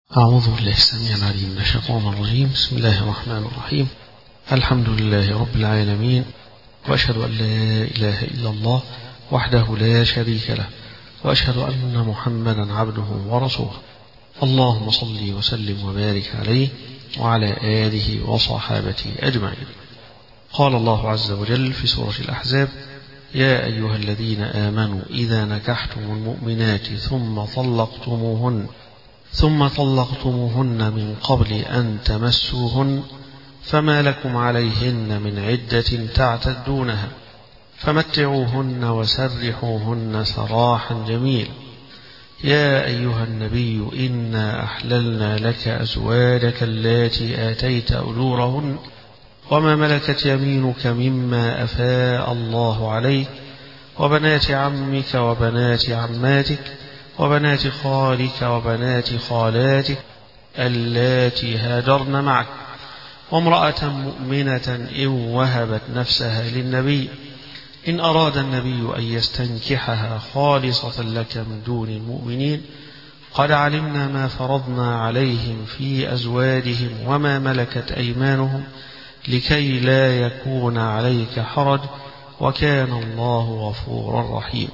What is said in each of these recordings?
أعوذ بالله السميع العليم من الشيطان الرجيم. بسم الله الرحمن الرحيم. الحمد لله رب العالمين، وأشهد أن لا إله إلا الله وحده لا شريك له، وأشهد أن محمدا عبده ورسوله. اللهم صل وسلم وبارك عليه وعلى آله وصحابته أجمعين. قال الله عز وجل في سورة الأحزاب: يا أيها الذين آمنوا إذا نكحتم المؤمنات ثم طلقتموهن من قبل أن تمسوهن فما لكم عليهن من عدة تعتدونها فمتعوهن وسرحوهن سراحا جميلا. يا أيها النبي إنا أحللنا لك أزواجك اللاتي آتيت أجورهن وما ملكت يمينك مما أفاء الله عليك وبنات عمك وبنات عماتك وبنات خالك وبنات خالاتك اللاتي هاجرن معك وامرأة مؤمنة إن وهبت نفسها للنبي إن أراد النبي أن يستنكحها خالصة لك من دون المؤمنين قد علمنا ما فرضنا عليهم في أزواجهم وما ملكت أيمانهم لكي لا يكون عليك حرج وكان الله غفورا رحيما.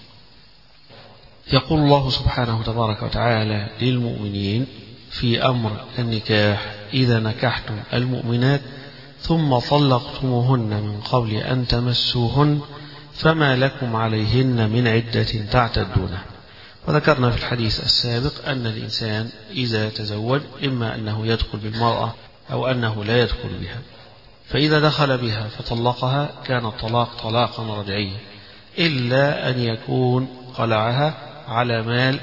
يقول الله سبحانه تبارك وتعالى للمؤمنين في أمر النكاح: إذا نكحتم المؤمنات ثم طلقتموهن من قبل أن تمسوهن فما لكم عليهن من عدة تعتدونها. وذكرنا في الحديث السابق أن الإنسان إذا تزوج إما أنه يدخل بالمرأة أو أنه لا يدخل بها، فإذا دخل بها فطلقها كان الطلاق طلاقا رجعيا، إلا أن يكون خلعها على مال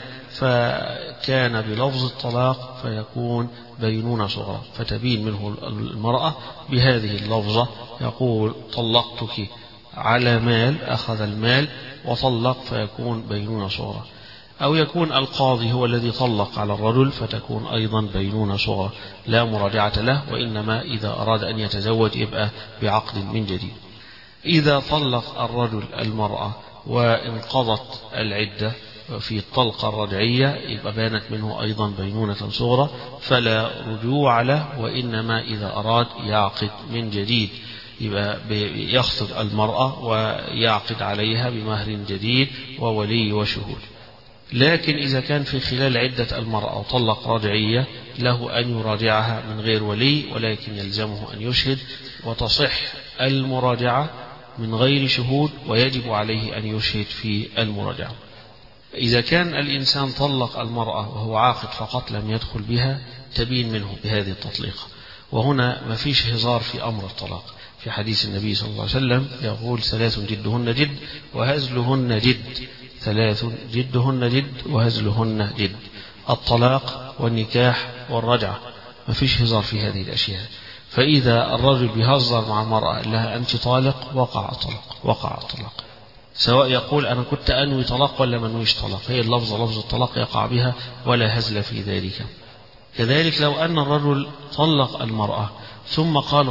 فكان بلفظ الطلاق فيكون بينونة صغرى، فتبين منه المرأة بهذه اللفظة، يقول طلقتك على مال، أخذ المال وطلق فيكون بينونة صغرى. أو يكون القاضي هو الذي طلق على الرجل فتكون أيضا بينونة صغرى لا مراجعة له، وإنما إذا أراد أن يتزوج يبقى بعقد من جديد. إذا طلق الرجل المرأة وانقضت العدة في الطلقة الرجعية يبقى بانت منه أيضا بينونة صغرى فلا رجوع له، وإنما إذا أراد يعقد من جديد يبقى يخطب المرأة ويعقد عليها بمهر جديد وولي وشهود. لكن إذا كان في خلال عدة المرأة وطلق رجعية له أن يراجعها من غير ولي، ولكن يلزمه أن يشهد، وتصح المراجعة من غير شهود ويجب عليه أن يشهد في المراجعة. إذا كان الإنسان طلق المرأة وهو عاقد فقط لم يدخل بها تبين منه بهذه التطليقة. وهنا ما فيش هزار في أمر الطلاق. في حديث النبي صلى الله عليه وسلم يقول: 3 جدهن جد وهزلهن جد، 3 جدهن جد وهزلهن جد: الطلاق والنكاح والرجعة، ما فيش هزار في هذه الأشياء. فإذا الرجل بيهزر مع المرأة لها أنت طالق وقع الطلاق، سواء يقول أنا كنت أنوي طلاق ولا ما انويش طلاق، هي اللفظة لفظ الطلاق يقع بها ولا هزل في ذلك. كذلك لو أن الرجل طلق المرأة ثم قال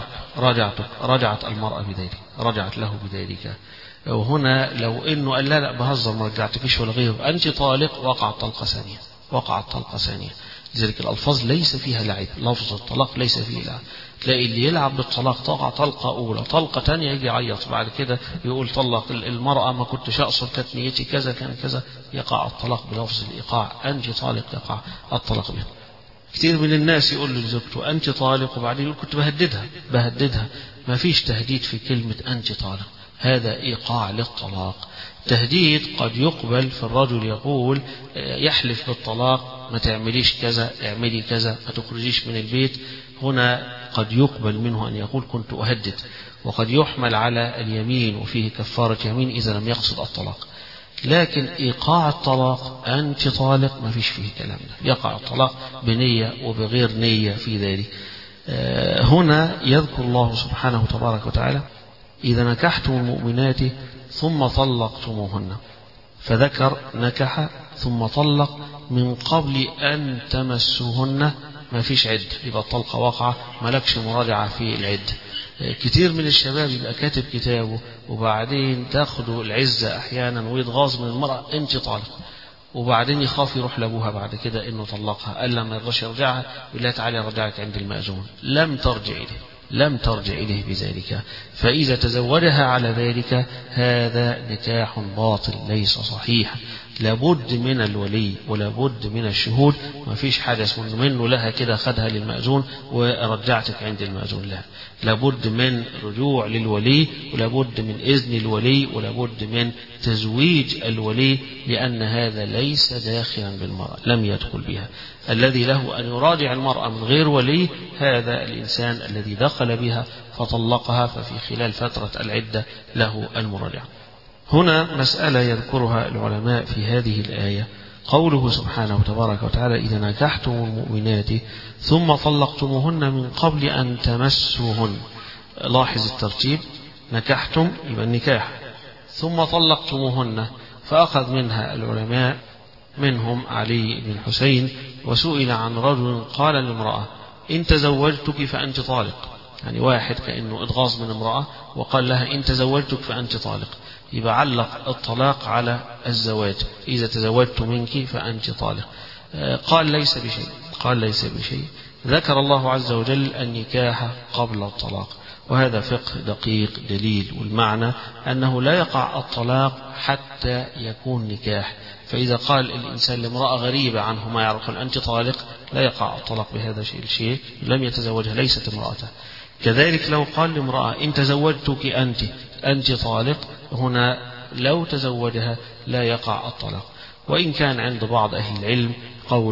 رجعت المرأة بذلك، رجعت له بذلك، وهنا لو أنه قال لا بهزر ما رجعتكش ولا غيره أنت طالق، وقعت طلقة ثانية. لذلك الألفاظ ليس فيها لعب، لفظ الطلاق ليس فيه لعب. تلاقي اللي يلعب بالطلاق تقع طلقة أولى، طلقة تانية يجي يعيط بعد كده يقول طلق المرأة ما كنتش أقصد، كانت نيتي كذا كان كذا، يقع الطلاق بلفظ الإيقاع، أنت طالق، يقع الطلاق به. كثير من الناس يقول لزوجته أنت طالق وبعدين يقول كنت بهددها. ما فيش تهديد في كلمة أنت طالق، هذا إيقاع للطلاق. تهديد قد يقبل في الرجل يقول يحلف بالطلاق: ما تعمليش كذا، اعملي كذا، ما تخرجيش من البيت. هنا قد يقبل منه أن يقول كنت أهدد، وقد يحمل على اليمين وفيه كفارة يمين إذا لم يقصد الطلاق. لكن إيقاع الطلاق أنت طالق ما فيش فيه كلام ده، يقع الطلاق بنية وبغير نية في ذلك. هنا يذكر الله سبحانه تبارك وتعالى: إذا نكحتم المؤمنات ثم طلقتموهن، فذكر نكح ثم طلق من قبل أن تمسوهن، ما فيش عد، يبقى الطلقة واقعة، ملكش مراجعة في العد. كتير من الشباب يبقى كاتب كتابه وبعدين تاخده العزة أحيانا ويتغاظ من المرأة أنت طالق، وبعدين يخاف يروح لأبوها بعد كده إنه طلقها، قال لما يرضاش يرجعها يقول لها تعالي أرجعك عند المأذون، لم ترجع إليه بذلك. فإذا تزوجها على ذلك هذا نكاح باطل ليس صحيح، لابد من الولي ولابد من الشهود. ما فيش حاجة اسمه منه لها كده خدها للمأذون ورجعتك عند المأذون، لا، لابد من رجوع للولي ولابد من إذن الولي ولابد من تزويج الولي، لأن هذا ليس داخلا بالمرأة، لم يدخل بها. الذي له أن يراجع المرأة من غير ولي هذا الإنسان الذي دخل بها فطلقها، ففي خلال فترة العدة له المراجعة. هنا مسألة يذكرها العلماء في هذه الآية، قوله سبحانه تبارك وتعالى إذا نكحتم المؤمنات ثم طلقتموهن من قبل أن تمسوهن. لاحظ الترتيب، نكحتم يبقى النكاح، ثم طلقتموهن، فأخذ منها العلماء منهم علي بن الحسين وسئل عن رجل قال لامرأة إن تزوجتك فأنت طالق، يعني واحد كأنه إتغاظ من امرأة وقال لها إن تزوجتك فأنت طالق، يبقى علق الطلاق على الزواج، إذا تزوجت منك فأنت طالق. قال ليس بشيء، ذكر الله عز وجل النكاح قبل الطلاق، وهذا فقه دقيق دليل، والمعنى أنه لا يقع الطلاق حتى يكون نكاح. فإذا قال الإنسان لامرأة غريبة عنه ما يعرف أنت طالق لا يقع الطلاق بهذا الشيء، لم يتزوجها ليست امرأته. كذلك لو قال لامرأة إن تزوجتك أنت طالق، هنا لو تزوجها لا يقع الطلاق. وإن كان عند بعض أهل العلم قول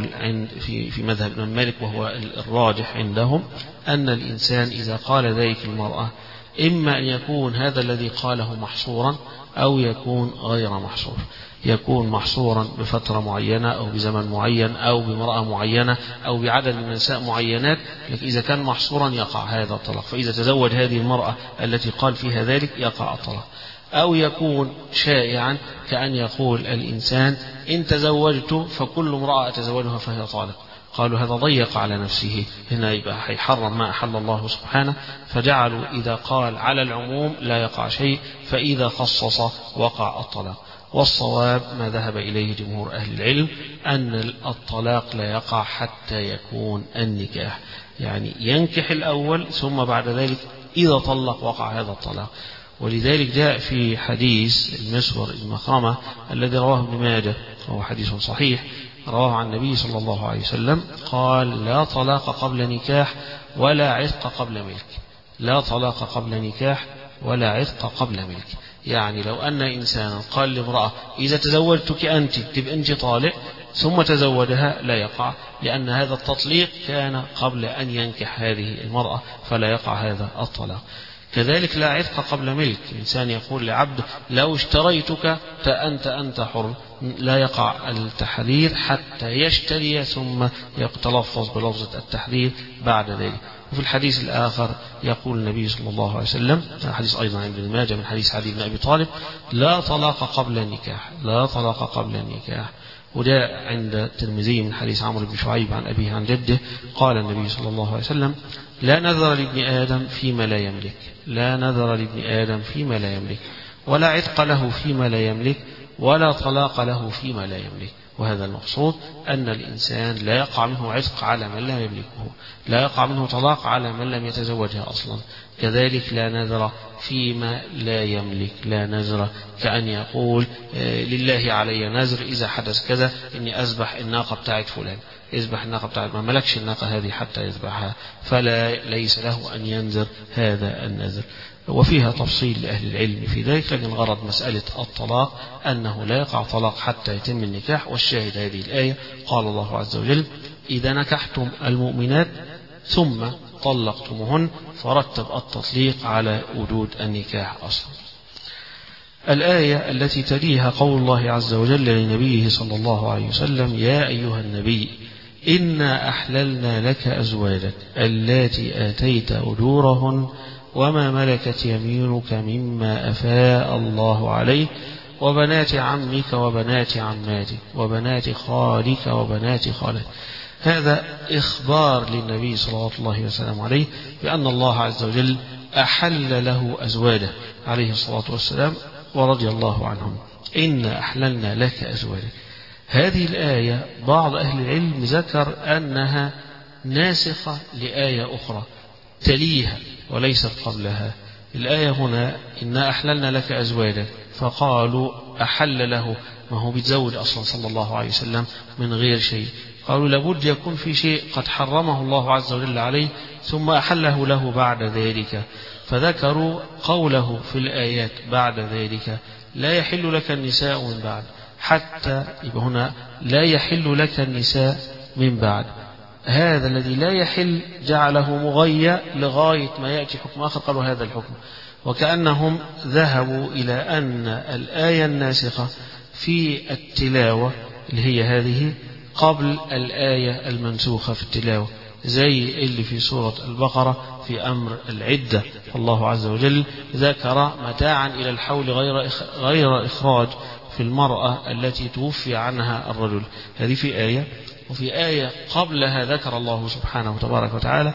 في مذهب الإمام مالك وهو الراجح عندهم أن الإنسان إذا قال ذلك المرأة إما أن يكون هذا الذي قاله محصورا أو يكون غير محصور، يكون محصورا بفترة معينة أو بزمن معين أو بامرأة معينة أو بعدد من النساء معينات، لكن إذا كان محصورا يقع هذا الطلاق. فإذا تزوج هذه المرأة التي قال فيها ذلك يقع الطلاق. أو يكون شائعا كأن يقول الإنسان إن تزوجت فكل امرأة أتزوجها فهي طالق، قالوا هذا ضيق على نفسه، هنا يبقى هيحرم ما أحل الله سبحانه، فجعلوا إذا قال على العموم لا يقع شيء، فإذا خصص وقع الطلاق. والصواب ما ذهب إليه جمهور أهل العلم أن الطلاق لا يقع حتى يكون النكاح، يعني ينكح الأول ثم بعد ذلك إذا طلق وقع هذا الطلاق. ولذلك جاء في حديث المسور بن مخرمة الذي رواه ابن ماجه وهو حديث صحيح، رواه عن النبي صلى الله عليه وسلم قال لا طلاق قبل نكاح ولا عتق قبل ملك، لا طلاق قبل نكاح ولا عتق قبل ملك. يعني لو أن إنسانا قال لامرأة إذا تزوجتك أنت تبقى أنت طالق ثم تزوجها لا يقع، لأن هذا التطليق كان قبل أن ينكح هذه المرأة، فلا يقع هذا الطلاق. كذلك لا عتق قبل ملك، الإنسان يقول لعبد لو اشتريتك أنت حر، لا يقع التحرير حتى يشتري ثم يتلفظ بلفظة التحرير بعد ذلك. وفي الحديث الآخر يقول النبي صلى الله عليه وسلم، حديث أيضا عند ابن ماجه من حديث علي بن أبي طالب، لا طلاق قبل النكاح، لا طلاق قبل النكاح. وجاء عند الترمذي من حديث عمرو بن شعيب عن أبيه عن جده قال النبي صلى الله عليه وسلم لا نذر لابن آدم فيما لا يملك، لا نذر لابن آدم فيما لا يملك، ولا عتق له فيما لا يملك، ولا طلاق له فيما لا يملك. وهذا المقصود أن الإنسان لا يقع منه عتق على من لا يملكه، لا يقع منه طلاق على من لم يتزوجها أصلا. كذلك لا نذر فيما لا يملك، لا نذر كأن يقول لله علي نذر إذا حدث كذا إني أذبح الناقة بتاعت فلان، يذبح الناقة بتاعت ما ملكش الناقة هذه حتى يذبحها، ليس له أن ينذر هذا النذر. وفيها تفصيل لأهل العلم في ذلك، لكن غرض مسألة الطلاق أنه لا يقع طلاق حتى يتم النكاح. والشاهد هذه الآية قال الله عز وجل إذا نكحتم المؤمنات ثم طلقتموهن، فرتب التطليق على وجود النكاح أصلا. الآية التي تليها قول الله عز وجل لنبيه صلى الله عليه وسلم يا أيها النبي إنا أحللنا لك أزواجك اللاتي آتيت أجورهن وما ملكت يمينك مما أفاء الله عليك وبنات عمك وبنات عماتك وبنات خالك وبنات خالك. هذا إخبار للنبي صلى الله عليه وسلم عليه بأن الله عز وجل أحل له أزواجه عليه الصلاة والسلام ورضي الله عنهم. إنا أحللنا لك أزواجك، هذه الآية بعض أهل العلم ذكر أنها ناسخة لآية أخرى تليها وليست قبلها. الآية هنا إن أحللنا لك أزواجك، فقالوا أحل له، ما هو بيتزوج أصلا صلى الله عليه وسلم من غير شيء، قالوا لابد يكون في شيء قد حرمه الله عز وجل عليه ثم أحله له بعد ذلك، فذكروا قوله في الآيات بعد ذلك لا يحل لك النساء من بعد، حتى يبقى هنا لا يحل لك النساء من بعد، هذا الذي لا يحل جعله مغيّ لغاية ما يأتي حكم آخر، قالوا هذا الحكم، وكأنهم ذهبوا إلى أن الآية الناسخة في التلاوة اللي هي هذه قبل الآية المنسوخة في التلاوة، زي اللي في سورة البقرة في أمر العدة، الله عز وجل ذكر متاعا إلى الحول غير إخراج في المرأة التي توفي عنها الرجل، هذه في آية. وفي آية قبلها ذكر الله سبحانه تبارك وتعالى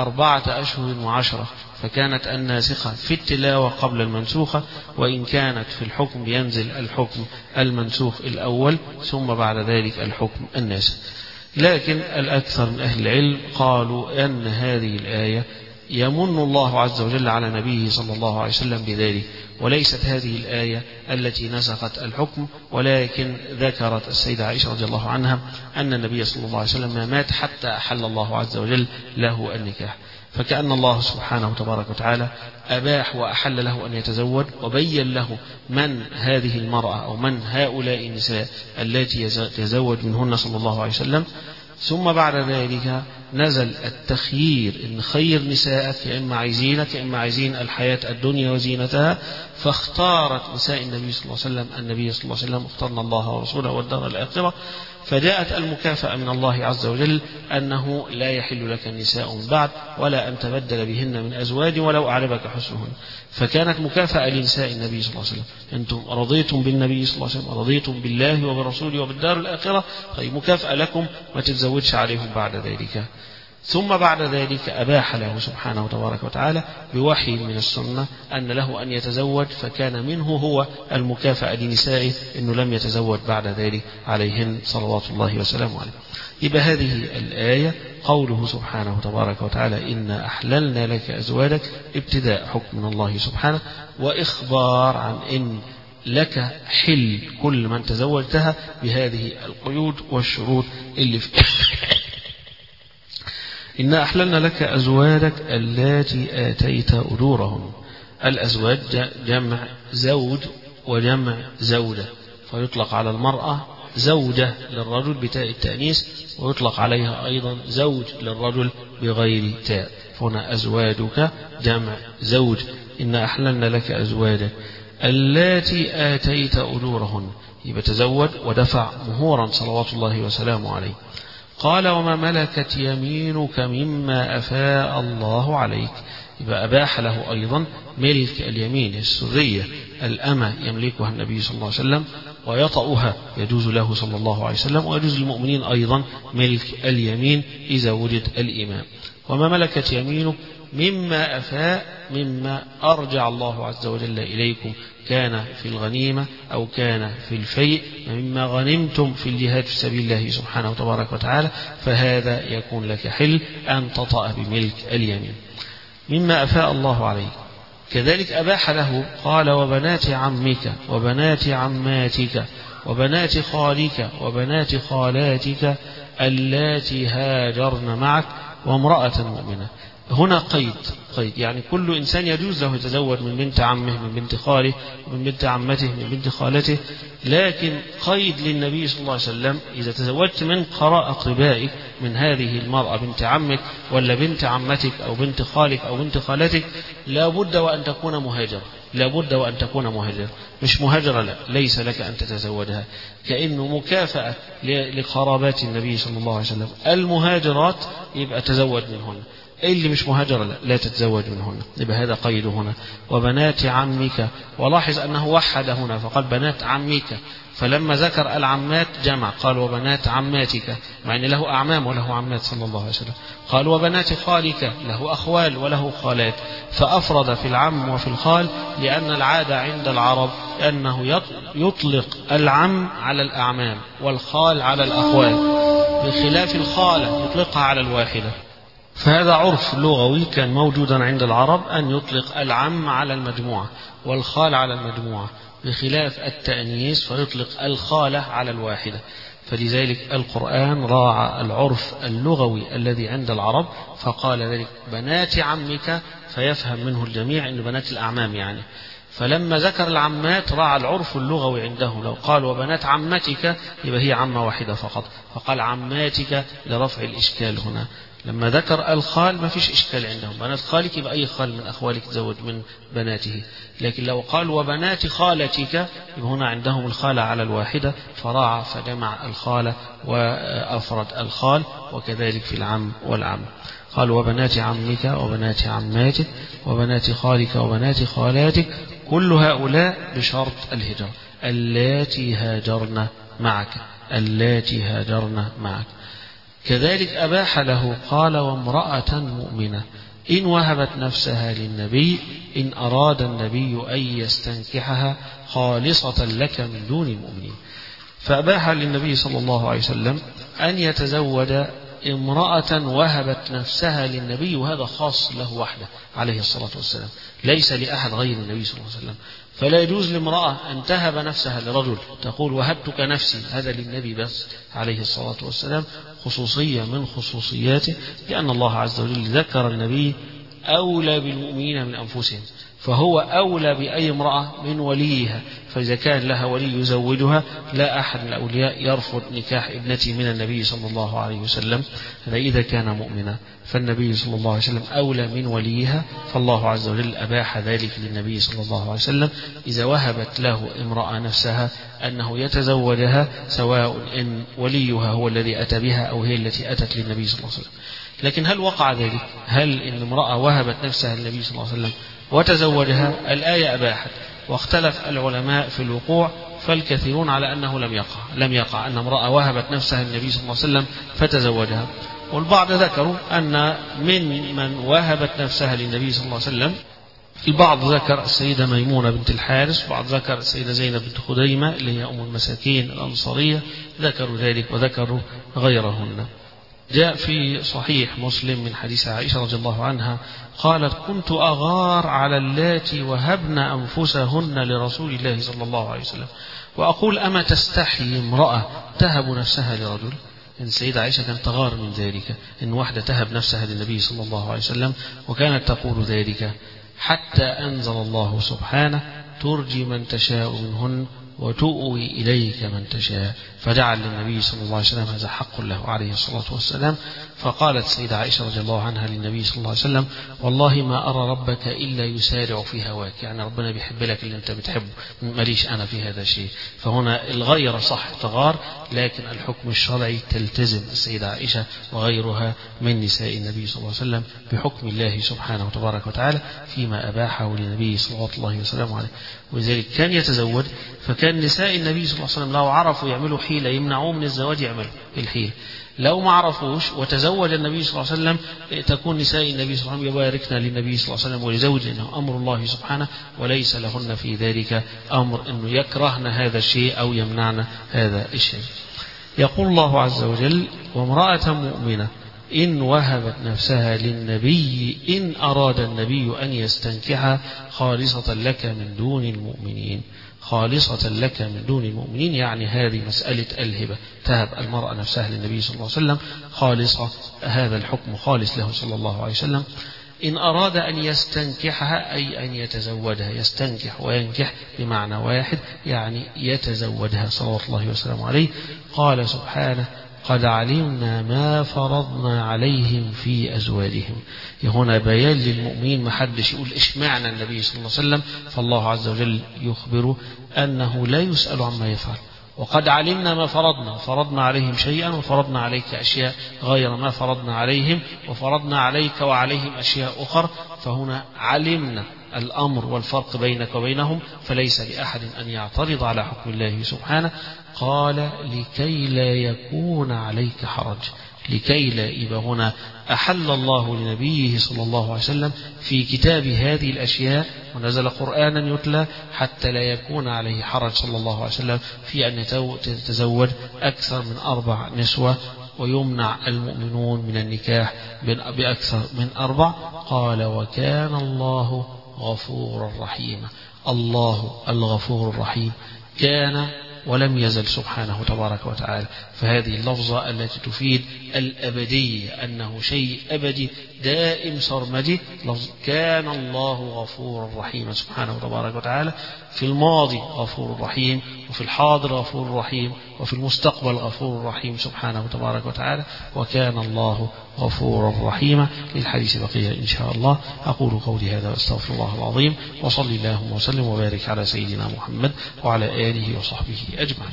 4 أشهر و10، فكانت الناسخة في التلاوة قبل المنسوخة، وإن كانت في الحكم ينزل الحكم المنسوخ الأول ثم بعد ذلك الحكم الناسخ. لكن الأكثر من أهل العلم قالوا أن هذه الآية يمن الله عز وجل على نبيه صلى الله عليه وسلم بذلك، وليست هذه الآية التي نسخت الحكم، ولكن ذكرت السيدة عائشة رضي الله عنها أن النبي صلى الله عليه وسلم ما مات حتى أحل الله عز وجل له النكاح، فكأن الله سبحانه تبارك وتعالى أباح وأحل له أن يتزوج، وبين له من هذه المرأة أو من هؤلاء النساء التي يتزوج منهن صلى الله عليه وسلم. ثم بعد ذلك نزل التخيير، إن خير نساءك يا إما عايزينك يا إما عايزين الحياة الدنيا وزينتها، فاختارت نساء النبي صلى الله عليه وسلم النبي صلى الله عليه وسلم، اخترنا الله ورسوله والدار الآخرة، فجاءت المكافأة من الله عز وجل أنه لا يحل لك النساء من بعد ولا أن تبدل بهن من أزواج ولو أعجبك حسنهن، فكانت مكافأة لنساء النبي صلى الله عليه وسلم، أنتم رضيتم بالنبي صلى الله عليه وسلم ورضيتم بالله وبرسوله وبالدار الآخرة، طيب مكافأة لكم ما تتزوجش عليهم بعد ذلك. ثم بعد ذلك أباح له سبحانه وتبارك وتعالى بوحي من السنة أن له أن يتزوج، فكان منه هو المكافأة لنسائه أنه لم يتزوج بعد ذلك عليهن صلوات الله وسلامه عليه. يبقى هذه الآية قوله سبحانه وتبارك وتعالى إنا أحللنا لك أزواجك، ابتداء حكم من الله سبحانه، وإخبار عن إن لك حل كل من تزوجتها بهذه القيود والشروط اللي في إنا أحللنا لك أزواجك اللاتي آتيت أجورهن. الأزواج جمع زوج وجمع زوجة، فيطلق على المرأة زوجة للرجل بتاء التأنيث، ويطلق عليها أيضا زوج للرجل بغير تاء، فهنا أزواجك جمع زوج. إنا أحللنا لك أزواجك اللاتي آتيت أجورهن، يبقى تزوج ودفع مهورا صلوات الله وسلامه عليه. قال وما ملكت يمينك مما أفاء الله عليك، يبقى أباح له أيضا ملك اليمين السرية، الأمة يملكها النبي صلى الله عليه وسلم ويطأها يجوز له صلى الله عليه وسلم، ويجوز للمؤمنين أيضا ملك اليمين إذا وجد الإمام. وما ملكت يمينك مما أفاء، مما أرجع الله عز وجل إليكم، كان في الغنيمة أو كان في الفيء، مما غنمتم في الجهاد في سبيل الله سبحانه وتبارك وتعالى، فهذا يكون لك حل أن تطأ بملك اليمين مما أفاء الله عليه. كذلك أباح له قال وبنات عمك وبنات عماتك وبنات خالك وبنات خالاتك اللاتي هاجرن معك وامرأة مؤمنة. هنا قيد يعني كل إنسان يجوز له يتزوج من بنت عمه من بنت خاله من بنت عمته من بنت خالته، لكن قيد للنبي صلى الله عليه وسلم إذا تزوجت من قراء أقربائك من هذه المرأة بنت عمك ولا بنت عمتك أو بنت خالك أو بنت خالتك لابد وأن تكون مهاجرة، لابد وأن تكون مهاجرة، مش مهاجرة لا ليس لك أن تتزوجها، كأنه مكافأة لقرابات النبي صلى الله عليه وسلم المهاجرات يبقى تزوج منهن. اللي مش مهاجرة لا تتزوج منهن. يبقى هذا قيد هنا. وبنات عمك، ولاحظ أنه وحد هنا فقال بنات عمك، فلما ذكر العمات جمع قال وبنات عماتك، مع أن له أعمام وله عمات صلى الله عليه وسلم. قال وبنات خالك، له أخوال وله خالات، فأفرد في العم وفي الخال، لأن العادة عند العرب أنه يطلق العم على الأعمام والخال على الأخوال، بخلاف الخالة يطلقها على الواحدة. فهذا عرف لغوي كان موجودا عند العرب أن يطلق العم على المجموعة والخال على المجموعة، بخلاف التأنيث فيطلق الخالة على الواحدة. فلذلك القرآن راعى العرف اللغوي الذي عند العرب فقال ذلك بنات عمك، فيفهم منه الجميع أن بنات الأعمام يعني. فلما ذكر العمات راعى العرف اللغوي عندهم، لو قال وبنات عمتك يبقى هي عمة واحدة فقط، فقال عماتك لرفع الإشكال هنا. لما ذكر الخال ما فيش إشكال عندهم، بنات خالك يبقى أي خال من أخوالك تزوج من بناته. لكن لو قال وبنات خالتك يبقى هنا عندهم الخالة على الواحدة، فراعى فجمع الخالة وأفرد الخال، وكذلك في العم والعم. قال وبنات عمك وبنات عماتك وبنات خالك وبنات خالاتك، كل هؤلاء بشرط الهجرة، اللاتي هاجرن معك، اللاتي هاجرن معك. كذلك أباح له قال وامرأة مؤمنة إن وهبت نفسها للنبي إن أراد النبي أن يستنكحها خالصة لك من دون المؤمنين. فأباح للنبي صلى الله عليه وسلم أن يتزوج امرأة وهبت نفسها للنبي، وهذا خاص له وحده عليه الصلاة والسلام، ليس لأحد غير النبي صلى الله عليه وسلم. فلا يجوز لامرأة أن تهب نفسها لرجل تقول وهبتك نفسي، هذا للنبي بس عليه الصلاة والسلام، خصوصية من خصوصياته، لأن الله عز وجل ذكر النبي أولى بالمؤمنين من أنفسهم، فهو أولى بأي امرأة من وليها. فإذا كان لها ولي يزوجها، لا أحد من الأولياء يرفض نكاح ابنته من النبي صلى الله عليه وسلم، هذا إذا كان مؤمنا. فالنبي صلى الله عليه وسلم أولى من وليها، فالله عز وجل أباح ذلك للنبي صلى الله عليه وسلم إذا وهبت له امرأة نفسها أنه يتزوجها، سواء إن وليها هو الذي أتى بها أو هي التي أتت للنبي صلى الله عليه وسلم. لكن هل وقع ذلك؟ هل إن امرأة وهبت نفسها للنبي صلى الله عليه وسلم وتزوجها؟ الآية أباحت، واختلف العلماء في الوقوع، فالكثيرون على أنه لم يقع أن امرأة وهبت نفسها للنبي صلى الله عليه وسلم فتزوجها. والبعض ذكروا أن من وهبت نفسها للنبي صلى الله عليه وسلم، البعض ذكر السيدة ميمونة بنت الحارث، وبعض ذكر السيدة زينب بنت خديمة اللي هي أم المساكين الأنصارية، ذكروا ذلك وذكروا غيرهن. جاء في صحيح مسلم من حديث عائشة رضي الله عنها قالت كنت أغار على اللاتي وهبن أنفسهن لرسول الله صلى الله عليه وسلم، وأقول أما تستحي امرأة تهب نفسها لرجل؟ إن السيدة عائشة كانت تغار من ذلك، إن واحدة تهب نفسها للنبي صلى الله عليه وسلم، وكانت تقول ذلك حتى أنزل الله سبحانه ترجي من تشاء منهن وتؤوي إليك من تشاء، فجعل للنبي صلى الله عليه وسلم هذا حق له عليه الصلاة والسلام. فقالت السيدة عائشة رضي الله عنها للنبي صلى الله عليه وسلم والله ما أرى ربك إلا يسارع في هواك، يعني ربنا بيحب لك اللي أنت بتحبه، ماليش أنا في هذا الشيء. فهنا الغير صح تغار، لكن الحكم الشرعي تلتزم السيدة عائشة وغيرها من نساء النبي صلى الله عليه وسلم بحكم الله سبحانه وتبارك وتعالى فيما أباحه للنبي صلى الله عليه وسلم عليه. ولذلك كان يتزوج، فكان نساء النبي صلى الله عليه وسلم لو عرفوا يعملوا حيلة يمنعوه من الزواج يعملوا الحيلة، لو ما عرفوش وتزوج النبي صلى الله عليه وسلم تكون نساء النبي صلى الله عليه وسلم يباركن للنبي صلى الله عليه وسلم ولزوجه، لأنه أمر الله سبحانه وليس لهن في ذلك أمر أنه يكرهن هذا الشيء أو يمنعن هذا الشيء. يقول الله عز وجل وامرأة مؤمنة إن وهبت نفسها للنبي إن أراد النبي أن يستنكحها خالصة لك من دون المؤمنين، خالصة لك من دون المؤمنين، يعني هذه مسألة الهبة، تهب المرأة نفسها للنبي صلى الله عليه وسلم خالصة، هذا الحكم خالص له صلى الله عليه وسلم. إن أراد أن يستنكحها أي أن يتزوجها، يستنكح وينكح بمعنى واحد، يعني يتزوجها صلوات الله وسلامه عليه. قال سبحانه قد علمنا ما فرضنا عليهم في أزواجهم، هنا بيان للمؤمنين، ما حدش يقول اشمعنى النبي صلى الله عليه وسلم، فالله عز وجل يخبر أنه لا يسأل عما يفعل وقد علمنا ما فرضنا عليهم شيئا وفرضنا عليك أشياء غير ما فرضنا عليهم، وفرضنا عليك وعليهم أشياء أخرى، فهنا علمنا الأمر والفرق بينك وبينهم، فليس لأحد أن يعترض على حكم الله سبحانه. قال لكي لا يكون عليك حرج، لكي لا، يبقى هنا أحل الله لنبيه صلى الله عليه وسلم في كتاب هذه الأشياء، ونزل قرآنا يتلى حتى لا يكون عليه حرج صلى الله عليه وسلم في أن يتزوج أكثر من 4 نسوة، ويمنع المؤمنون من النكاح بأكثر من 4. قال وكان الله غفورا رحيما. الله الغفور الرحيم كان ولم يزل سبحانه تبارك وتعالى. فهذه اللفظة التي تفيد الأبدية، أنه شيء أبدي دائم سرمدي، لفظ كان الله غفورا رحيما سبحانه تبارك وتعالى، في الماضي غفور رحيم، وفي الحاضر غفور رحيم، وفي المستقبل غفور رحيم سبحانه تبارك وتعالى. وكان الله غفورا رحيما. للحديث بقية إن شاء الله. أقول قولي هذا واستغفر الله العظيم، وصلي اللهم وسلم وبارك على سيدنا محمد وعلى آله وصحبه أجمعين.